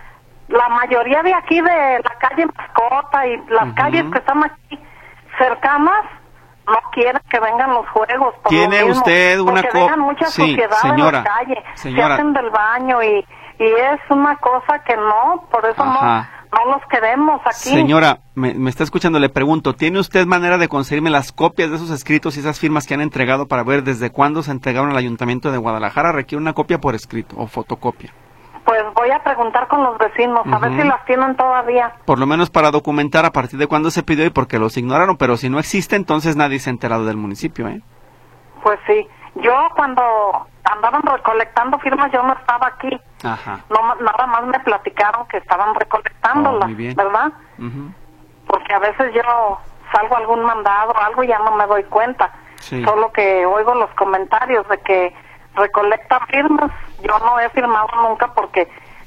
la mayoría de aquí de la calle Mascota y las uh-huh. calles que están aquí cercanas, no quieren que vengan los juegos. Por ¿Tiene lo mismo, usted una copia? Dejan mucha sí, suciedad señora, en la calle, señora. se hacen del baño y, y es una cosa que no, por eso Ajá. no... No los queremos aquí. Señora, me, me está escuchando, le pregunto, ¿tiene usted manera de conseguirme las copias de esos escritos y esas firmas que han entregado para ver desde cuándo se entregaron al Ayuntamiento de Guadalajara? Requiere una copia por escrito o fotocopia. Pues voy a preguntar con los vecinos, uh-huh. a ver si las tienen todavía. Por lo menos para documentar a partir de cuándo se pidió y por qué los ignoraron, pero si no existe, entonces nadie se ha enterado del municipio, ¿eh? Pues sí. Yo cuando andaban recolectando firmas yo no estaba aquí. Ajá. No, nada más me platicaron que estaban recolectándolas, oh, ¿verdad? Uh-huh. Porque a veces yo salgo a algún mandado o algo y ya no me doy cuenta. Sí. Solo que oigo los comentarios de que recolectan firmas. Yo no he firmado nunca porque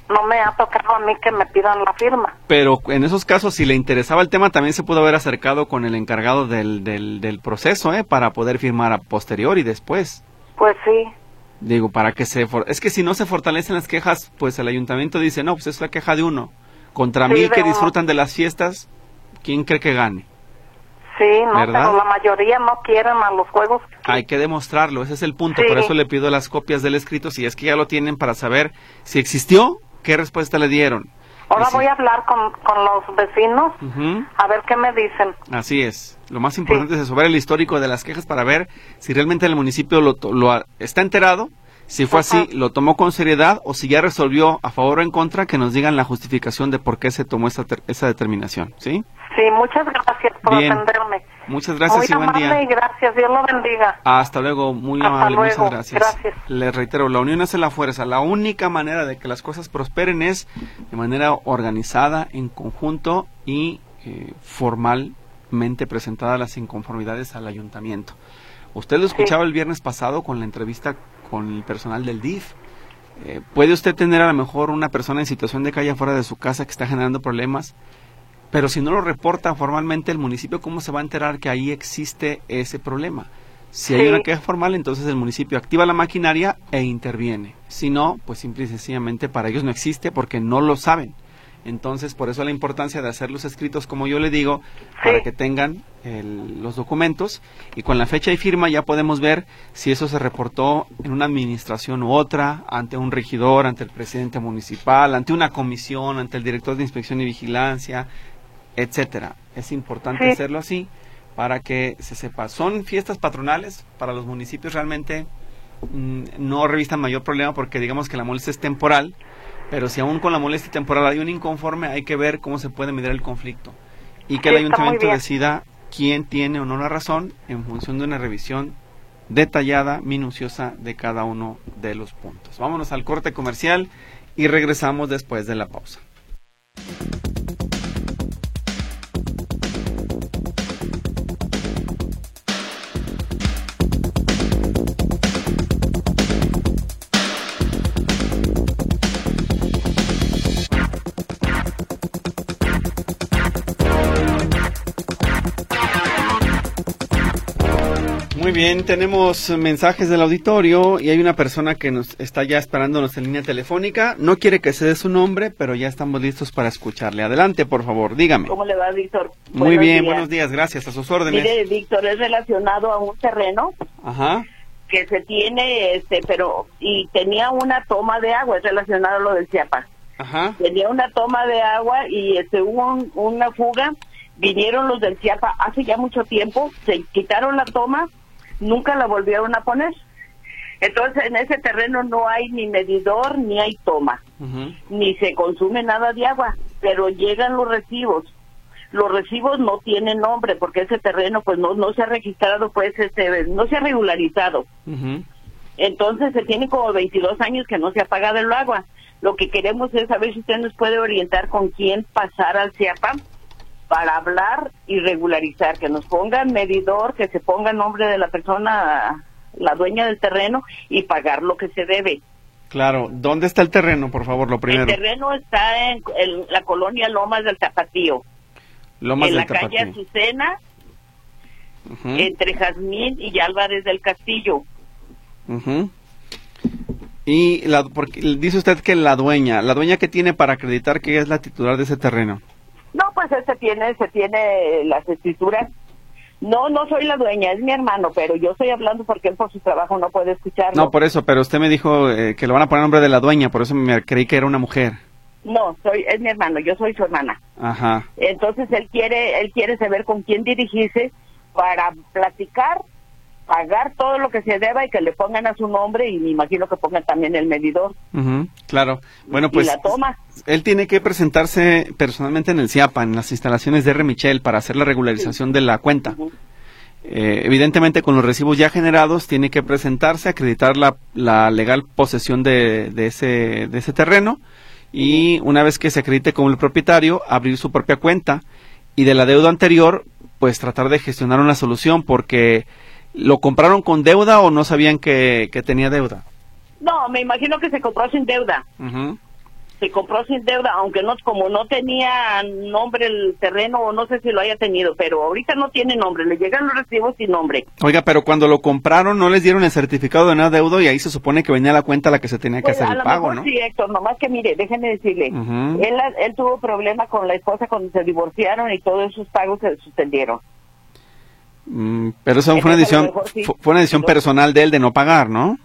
no me ha tocado a mí que me pidan la firma. Pero en esos casos, si le interesaba el tema, también se pudo haber acercado con el encargado del, del, del proceso, ¿eh? Para poder firmar a posteriori después. Pues sí. Digo, para que se... For... Es que si no se fortalecen las quejas, pues el ayuntamiento dice, no, pues es la queja de uno. Contra Sí, mil que uno. disfrutan de las fiestas, ¿quién cree que gane? Sí, no, ¿verdad? pero la mayoría no quieren a los juegos. Hay que demostrarlo, ese es el punto. Sí. Por eso le pido las copias del escrito, si es que ya lo tienen, para saber si existió, qué respuesta le dieron. Ahora Y si- voy a hablar con, con los vecinos, Ujú. a ver qué me dicen. Así es. Lo más importante es eso, ver el histórico de las quejas para ver si realmente el municipio lo, to- lo ha- está enterado, si fue Ajá. así, lo tomó con seriedad o si ya resolvió a favor o en contra, que nos digan la justificación de por qué se tomó esa, ter- esa determinación. ¿Sí? Sí, muchas gracias por Bien. atenderme. Muchas gracias Muy y buen amable día. y gracias, Dios lo bendiga. Hasta luego, muy Hasta amable, luego. muchas gracias. Gracias. Les reitero, la unión hace la fuerza. La única manera de que las cosas prosperen es de manera organizada, en conjunto y eh, formalmente presentadas las inconformidades al ayuntamiento. Usted lo escuchaba el viernes pasado con la entrevista con el personal del D I F. Eh, puede usted tener a lo mejor una persona en situación de calle fuera de su casa que está generando problemas, pero si no lo reporta formalmente el municipio, ¿cómo se va a enterar que ahí existe ese problema? Si hay Sí. una queja formal, entonces el municipio activa la maquinaria e interviene. Si no, pues simple y sencillamente para ellos no existe porque no lo saben. Entonces, por eso la importancia de hacer los escritos, como yo le digo, para Sí. que tengan el- los documentos y con la fecha y firma ya podemos ver si eso se reportó en una administración u otra, ante un regidor, ante el presidente municipal, ante una comisión, ante el director de inspección y vigilancia, etcétera. Es importante Sí. hacerlo así para que se sepa. Son fiestas patronales, para los municipios realmente mm, no revistan mayor problema porque digamos que la molestia es temporal, pero si aún con la molestia temporal hay un inconforme, hay que ver cómo se puede medir el conflicto y que Sí, el está muy ayuntamiento bien. decida quién tiene o no la razón en función de una revisión detallada, minuciosa de cada uno de los puntos. Vámonos al corte comercial y regresamos después de la pausa. Muy bien, tenemos mensajes del auditorio y hay una persona que nos está ya esperándonos en línea telefónica. No quiere que se dé su nombre, pero ya estamos listos para escucharle. Adelante, por favor, dígame. ¿Cómo le va, Víctor? Muy Buenos bien, días. buenos días, gracias, a sus órdenes. Mire, Víctor, es relacionado a un terreno Ajá, que se tiene, este, pero, y tenía una toma de agua, es relacionado a lo del Chiapas. ajá, Tenía una toma de agua y este, hubo un- una fuga, vinieron los del Chiapas hace ya mucho tiempo, se quitaron la toma, nunca la volvieron a poner. Entonces, en ese terreno no hay ni medidor, ni hay toma, ujú, ni se consume nada de agua, pero llegan los recibos. Los recibos no tienen nombre porque ese terreno pues no no se ha registrado, pues este no se ha regularizado. ujú. Entonces se tiene como veintidós años que no se ha pagado el agua. Lo que queremos es saber si usted nos puede orientar con quién pasar al CIAPA para hablar y regularizar, que nos pongan medidor, que se ponga el nombre de la persona, la dueña del terreno, y pagar lo que se debe. Claro, ¿dónde está el terreno, por favor, lo primero? El terreno está en, en la colonia Lomas del Tapatío, Lomas en del la calle Tapatío. Azucena, Ujú, entre Jazmín y Álvarez del Castillo. ujú. Y la, porque dice usted que la dueña, la dueña que tiene para acreditar que es la titular de ese terreno. No, pues él se tiene, se tiene las escrituras. No, no soy la dueña, es mi hermano, pero yo estoy hablando porque él por su trabajo no puede escucharlo. No, por eso, pero usted me dijo eh, que le van a poner nombre de la dueña, por eso me creí que era una mujer. No, soy, es mi hermano, yo soy su hermana. Ajá. Entonces él quiere, él quiere saber con quién dirigirse para platicar, pagar todo lo que se deba y que le pongan a su nombre y me imagino que pongan también el medidor Ujú, claro. Bueno, pues y la toma. él tiene que presentarse personalmente en el CIAPA, en las instalaciones de R. Michel, para hacer la regularización de la cuenta. Ujú. Eh, evidentemente, con los recibos ya generados, tiene que presentarse, acreditar la, la legal posesión de, de, ese, de ese terreno y una vez que se acredite como el propietario, abrir su propia cuenta y de la deuda anterior, pues tratar de gestionar una solución porque ¿lo compraron con deuda o no sabían que, que tenía deuda? No, me imagino que se compró sin deuda. Ujú. se compró sin deuda, aunque no, como no tenía nombre el terreno, o no sé si lo haya tenido, pero ahorita no tiene nombre, le llegan los recibos sin nombre. Oiga, pero cuando lo compraron no les dieron el certificado de no adeudo y ahí se supone que venía la cuenta a la que se tenía que Pues, hacer a el lo pago, mejor ¿no? sí, Héctor, nomás que mire, déjenme decirle, Uh-huh. él, él tuvo problema con la esposa cuando se divorciaron y todos esos pagos se suspendieron. Mm, pero eso fue una Entonces, a lo decisión, mejor sí. fu- fue una decisión No. personal de él de no pagar, ¿no?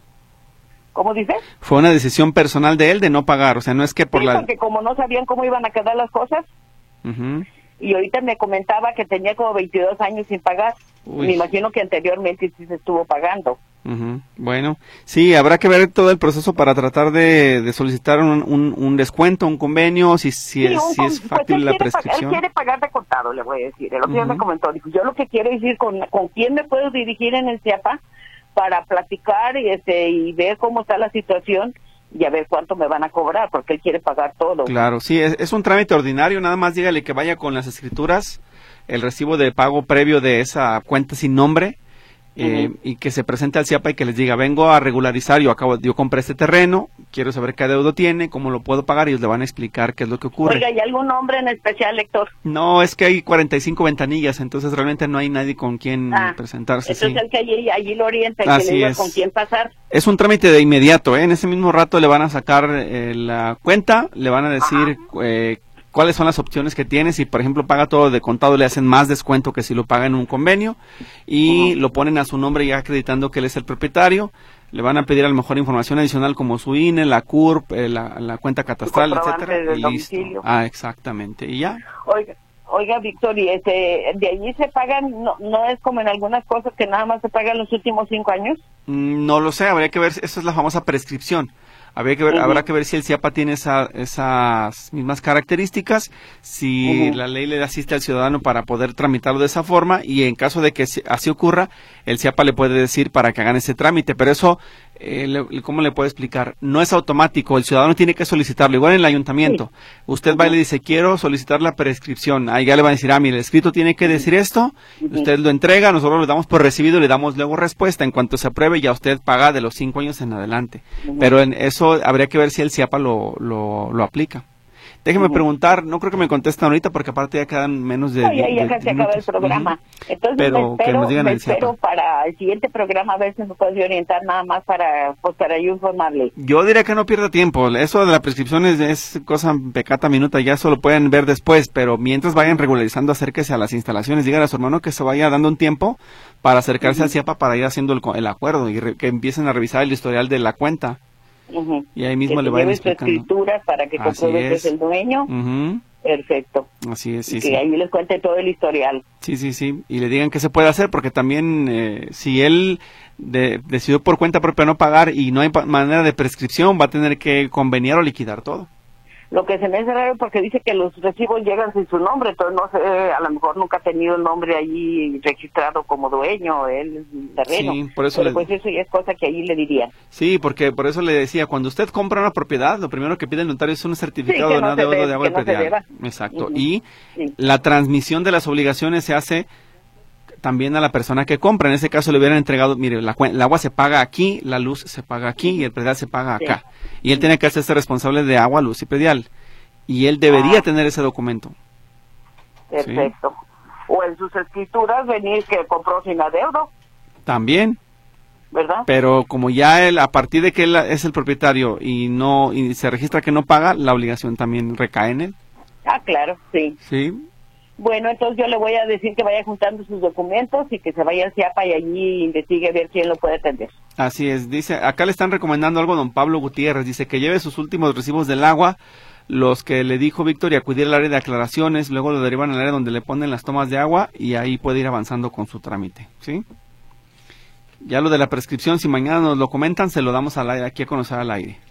¿Cómo dice? Fue una decisión personal de él de no pagar, o sea, no es que por Sí, la... porque como no sabían cómo iban a quedar las cosas, Ujú. y ahorita me comentaba que tenía como veintidós años sin pagar. Uy. Me imagino que anteriormente sí se estuvo pagando. Ujú. Bueno, sí, habrá que ver todo el proceso para tratar de, de solicitar un, un, un descuento, un convenio, si, si, Sí, es, un si es con- pues factible él la quiere pa- prescripción. Él quiere pagar de contado, le voy a decir. El otro día Ujú. me comentó, dijo, yo lo que quiero decir con, con quién me puedo dirigir en el CIAPA para platicar y este y ver cómo está la situación y a ver cuánto me van a cobrar, porque él quiere pagar todo. Claro, sí, es, es un trámite ordinario, nada más dígale que vaya con las escrituras, el recibo de pago previo de esa cuenta sin nombre, eh, Ujú. y que se presente al CIAPA y que les diga, vengo a regularizar, yo acabo, yo compré este terreno, quiero saber qué adeudo tiene, cómo lo puedo pagar, y ellos le van a explicar qué es lo que ocurre. Oiga, ¿y algún nombre en especial, Héctor? No, es que hay cuarenta y cinco ventanillas, entonces realmente no hay nadie con quien Ah, presentarse. Entonces sí. el que allí, allí lo orienta y que Así le diga es. con quién pasar. Es un trámite de inmediato, ¿eh? En ese mismo rato le van a sacar eh, la cuenta, le van a decir eh, cuáles son las opciones que tiene. Si, por ejemplo, paga todo de contado, le hacen más descuento que si lo paga en un convenio, y Ujú. lo ponen a su nombre ya acreditando que él es el propietario. Le van a pedir a lo mejor información adicional como su I N E, la C U R P, eh, la, la cuenta catastral, comprobante etcétera, del y listo. domicilio. Ah, exactamente, y ya. Oiga, oiga, Víctor, y este, de allí se pagan, no, no es como en algunas cosas que nada más se pagan los últimos cinco años. Mm, No lo sé, habría que ver, esa es la famosa prescripción. Habría que ver, Ujú. habrá que ver si el CIAPA tiene esa, esas mismas características, si Ujú. la ley le asiste al ciudadano para poder tramitarlo de esa forma, y en caso de que si- así ocurra, el CIAPA le puede decir para que hagan ese trámite, pero eso, eh, le- ¿cómo le puedo explicar? No es automático, el ciudadano tiene que solicitarlo, igual en el ayuntamiento. Usted va y le dice, quiero solicitar la prescripción, ahí ya le van a decir, ah, mire, el escrito tiene que decir esto, Ujú. usted lo entrega, nosotros lo damos por recibido y le damos luego respuesta. En cuanto se apruebe, ya usted paga de los cinco años en adelante. Ujú. Pero en eso habría que ver si el CIAPA lo, lo, lo aplica. Déjeme Ujú. preguntar, no creo que me contestan ahorita porque aparte ya quedan menos de No, ya, ya de- casi de acaba el minutos. programa. Ujú. Entonces Pero me que espero, nos digan me el CIAPA. espero para el siguiente programa a ver si me puedes orientar nada más para, pues, para yo informarle. Yo diría que no pierda tiempo. Eso de la prescripción es, es cosa pecata minuta, ya eso lo pueden ver después, pero mientras vayan regularizando, acérquese a las instalaciones, díganle a su hermano que se vaya dando un tiempo para acercarse al CIAPA para ir haciendo el, co- el acuerdo y re- que empiecen a revisar el historial de la cuenta. Ujú. Y ahí mismo que le te vayan lleve su explicando. escritura para que Así compruebe que es. es el dueño. Ujú. Perfecto. Así es, sí, y sí. que ahí les cuente todo el historial. Sí, sí, sí. Y le digan qué se puede hacer, porque también eh, si él de- decidió por cuenta propia no pagar y no hay pa- manera de prescripción, va a tener que conveniar o liquidar todo. Lo que se me hace raro porque dice que los recibos llegan sin su nombre, entonces no sé, a lo mejor nunca ha tenido el nombre allí registrado como dueño, él el terreno. Sí, por eso Pero le- pues eso ya es cosa que allí le dirían. Sí, porque por eso le decía, cuando usted compra una propiedad, lo primero que pide el notario es un certificado Sí, que de no no se adeudo debe- de agua y que no se predial. deba. Exacto. Ujú. Y Sí. la transmisión de las obligaciones se hace también a la persona que compra. En ese caso le hubieran entregado, mire, la, cuen- el agua se paga aquí, la luz se paga aquí y el predial se paga Sí. acá. Y él tiene que hacerse responsable de agua, luz y predial. Y él debería Ah. tener ese documento. Perfecto. O en sus escrituras venir que compró sin adeudo, También, ¿verdad? pero como ya él, a partir de que él es el propietario y no y se registra que no paga, la obligación también recae en él. Ah, claro, sí. Sí. Bueno, entonces yo le voy a decir que vaya juntando sus documentos y que se vaya al CIAPA y allí investigue a ver quién lo puede atender. Así es, dice, acá le están recomendando algo don Pablo Gutiérrez, dice que lleve sus últimos recibos del agua, los que le dijo Víctor, y acudir al área de aclaraciones, luego lo derivan al área donde le ponen las tomas de agua y ahí puede ir avanzando con su trámite, ¿sí? Ya lo de la prescripción, si mañana nos lo comentan, se lo damos al aire, aquí a conocer al aire.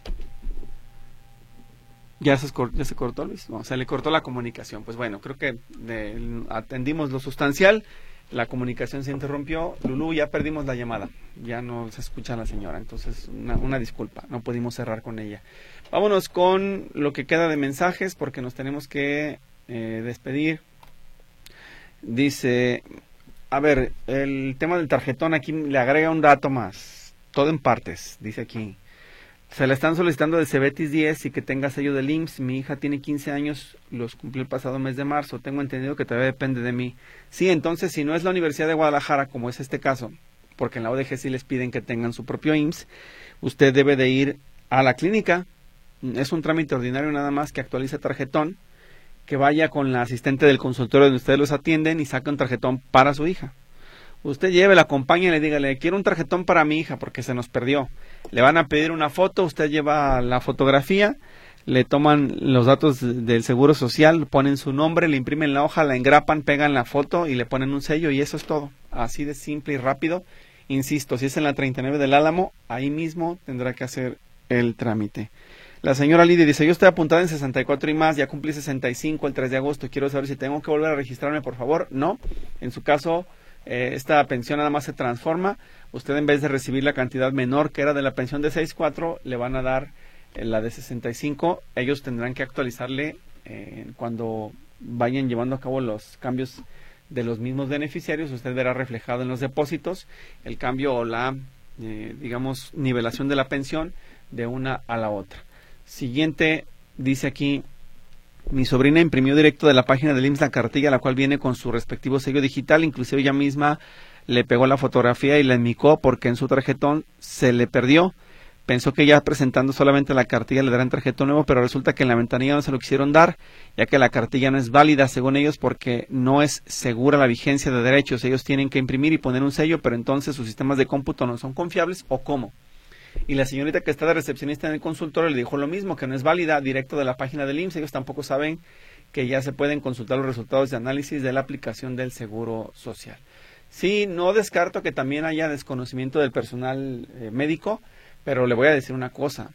¿Ya se, cor- ya se cortó, Luis? No, se le cortó la comunicación. Pues bueno, creo que eh, atendimos lo sustancial, la comunicación se interrumpió. Lulú, ya perdimos la llamada, ya no se escucha a la señora, entonces una, una disculpa, no pudimos cerrar con ella. Vámonos con lo que queda de mensajes porque nos tenemos que eh, despedir. Dice, a ver, el tema del tarjetón aquí le agrega un dato más, todo en partes, dice aquí. Se le están solicitando de Cebetis diez y que tenga sello del I M S S. Mi hija tiene quince años, los cumplió el pasado mes de marzo. Tengo entendido que todavía depende de mí. Sí, entonces, si no es la Universidad de Guadalajara, como es este caso, porque en la O D G sí les piden que tengan su propio I M S S, usted debe de ir a la clínica. Es un trámite ordinario nada más, que actualice tarjetón, que vaya con la asistente del consultorio donde ustedes los atienden y saque un tarjetón para su hija. Usted lleve, la acompaña y le diga, quiero un tarjetón para mi hija porque se nos perdió. Le van a pedir una foto, usted lleva la fotografía, le toman los datos del Seguro Social, ponen su nombre, le imprimen la hoja, la engrapan, pegan la foto y le ponen un sello y eso es todo. Así de simple y rápido. Insisto, si es en la treinta y nueve del Álamo, ahí mismo tendrá que hacer el trámite. La señora Lidia dice, yo estoy apuntada en sesenta y cuatro y más, ya cumplí sesenta y cinco el tres de agosto, quiero saber si tengo que volver a registrarme, por favor. No, en su caso, eh, esta pensión nada más se transforma. Usted, en vez de recibir la cantidad menor que era de la pensión de sesenta y cuatro, le van a dar eh, la de sesenta y cinco. Ellos tendrán que actualizarle eh, cuando vayan llevando a cabo los cambios de los mismos beneficiarios. Usted verá reflejado en los depósitos el cambio o la, eh, digamos, nivelación de la pensión de una a la otra. Siguiente, dice aquí, mi sobrina imprimió directo de la página del I M S S la cartilla, la cual viene con su respectivo sello digital, inclusive ella misma le pegó la fotografía y la enmicó porque en su tarjetón se le perdió. Pensó que ya presentando solamente la cartilla le darán tarjetón nuevo, pero resulta que en la ventanilla no se lo quisieron dar, ya que la cartilla no es válida según ellos porque no es segura la vigencia de derechos. Ellos tienen que imprimir y poner un sello, pero entonces sus sistemas de cómputo no son confiables, ¿o cómo? Y la señorita que está de recepcionista en el consultorio le dijo lo mismo, que no es válida, directo de la página del I M S S. Ellos tampoco saben que ya se pueden consultar los resultados de análisis de la aplicación del Seguro Social. Sí, no descarto que también haya desconocimiento del personal eh, médico, pero le voy a decir una cosa.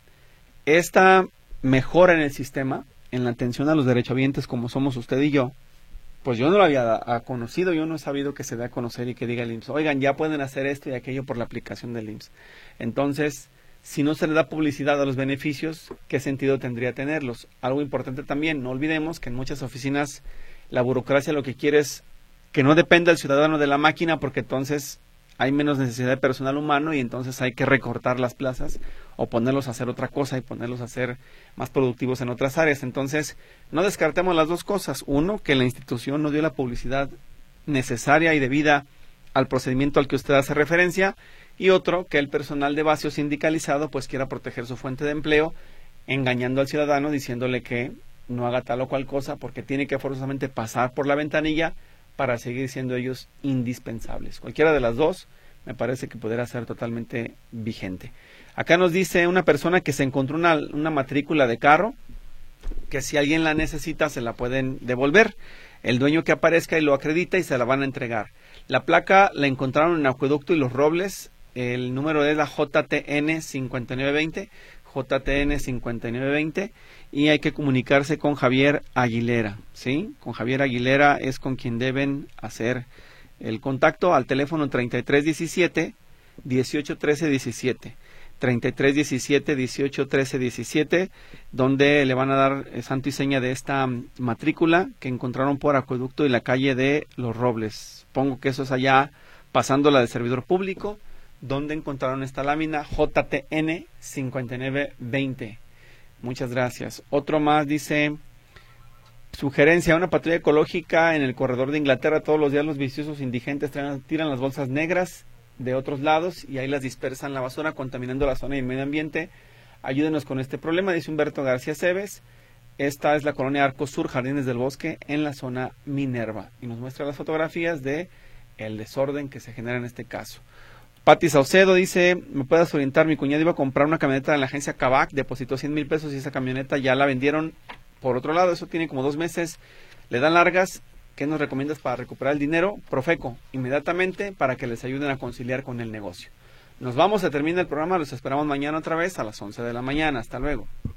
Esta mejora en el sistema, en la atención a los derechohabientes como somos usted y yo, pues yo no lo había a, conocido, yo no he sabido que se dé a conocer y que diga el I M S S, oigan, ya pueden hacer esto y aquello por la aplicación del I M S S. Entonces, si no se le da publicidad a los beneficios, ¿qué sentido tendría tenerlos? Algo importante también, no olvidemos que en muchas oficinas la burocracia lo que quiere es que no dependa el ciudadano de la máquina, porque entonces hay menos necesidad de personal humano y entonces hay que recortar las plazas o ponerlos a hacer otra cosa y ponerlos a ser más productivos en otras áreas. Entonces, no descartemos las dos cosas. Uno, que la institución no dio la publicidad necesaria y debida al procedimiento al que usted hace referencia, y otro, que el personal de vacío sindicalizado pues quiera proteger su fuente de empleo, engañando al ciudadano, diciéndole que no haga tal o cual cosa porque tiene que forzosamente pasar por la ventanilla para seguir siendo ellos indispensables. Cualquiera de las dos me parece que podrá ser totalmente vigente. Acá nos dice una persona que se encontró una, una matrícula de carro, que si alguien la necesita se la pueden devolver. El dueño que aparezca y lo acredita y se la van a entregar. La placa la encontraron en Acueducto y Los Robles. El número es la J T N cincuenta y nueve veinte, J T N cincuenta y nueve veinte, y hay que comunicarse con Javier Aguilera, ¿sí? Con Javier Aguilera es con quien deben hacer el contacto al teléfono treinta y tres diecisiete, dieciocho trece diecisiete, treinta y tres diecisiete, dieciocho trece diecisiete, donde le van a dar santo y seña de esta matrícula que encontraron por Acueducto y la calle de Los Robles. Pongo que eso es allá pasando la de servidor público, donde encontraron esta lámina J T N cincuenta y nueve veinte. Muchas gracias. Otro más dice, sugerencia, una patrulla ecológica en el corredor de Inglaterra. Todos los días los viciosos indigentes traen, tiran las bolsas negras de otros lados y ahí las dispersan la basura, contaminando la zona y el medio ambiente. Ayúdenos con este problema, dice Humberto García Cebes. Esta es la colonia Arco Sur, Jardines del Bosque, en la zona Minerva. Y nos muestra las fotografías de el desorden que se genera en este caso. Pati Saucedo dice, ¿me puedes orientar? Mi cuñado iba a comprar una camioneta en la agencia Kavak, depositó cien mil pesos y esa camioneta ya la vendieron por otro lado. Eso tiene como dos meses, le dan largas. ¿Qué nos recomiendas para recuperar el dinero? Profeco, inmediatamente, para que les ayuden a conciliar con el negocio. Nos vamos, se termina el programa, los esperamos mañana otra vez a las once de la mañana. Hasta luego.